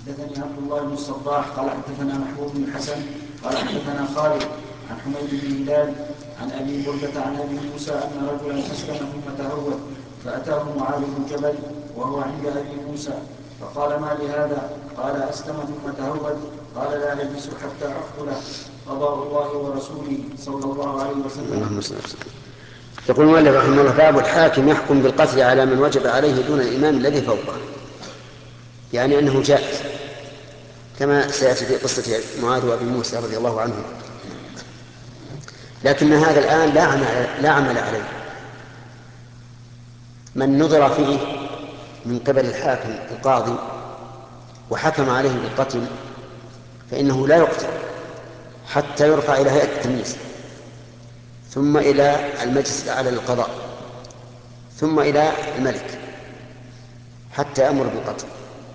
حدثني عبد الله بن الصباح قال حدثنا محمود بن الحسن قال حدثنا خالد عن حميد بن هلال عن ابي برده عن ابي موسى ان رجلا اسلم ثم تهود فاتاه معاذ بن جبل وهو عند ابي موسى فقال ما لهذا؟ قال اسلم ثم تهود قال لا اجلس حتى اقتله قضاء الله ورسوله صلى الله عليه وسلم. يقول المؤلف رحمه الله: باب الحاكم يحكم بالقتل على من وجب عليه دون الإمام الذي فوقه، يعني أنه جائز كما سيأتي في قصة معاذ وأبي موسى رضي الله عنهم، لكن هذا الآن لا عمل عليه. من نظر فيه من قبل الحاكم القاضي وحكم عليه بالقتل فإنه لا يقتل حتى يرفع إلى هيئة التمييز، ثم إلى المجلس الأعلى للقضاء، ثم إلى الملك حتى يأمر بالقتل،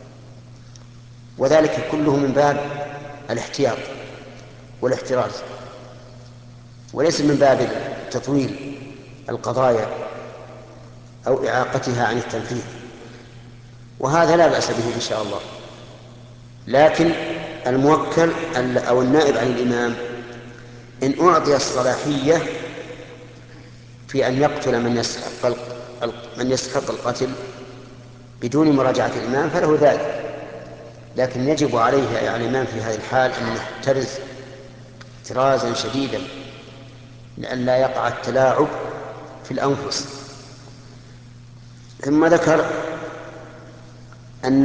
وذلك كله من باب الاحتياط والاحتراز، وليس من باب تطويل القضايا أو إعاقتها عن التنفيذ، وهذا لا بأس به إن شاء الله. لكن الموكل أو النائب عن الإمام إن أعطي الصلاحية في أن يقتل من يستحق القتل بدون مراجعة الإمام فله ذلك، لكن يجب عليه يعني الإمام في هذه الحال أن يحترز احترازا شديدا لئلا يقع التلاعب في الأنفس. ثم ذكر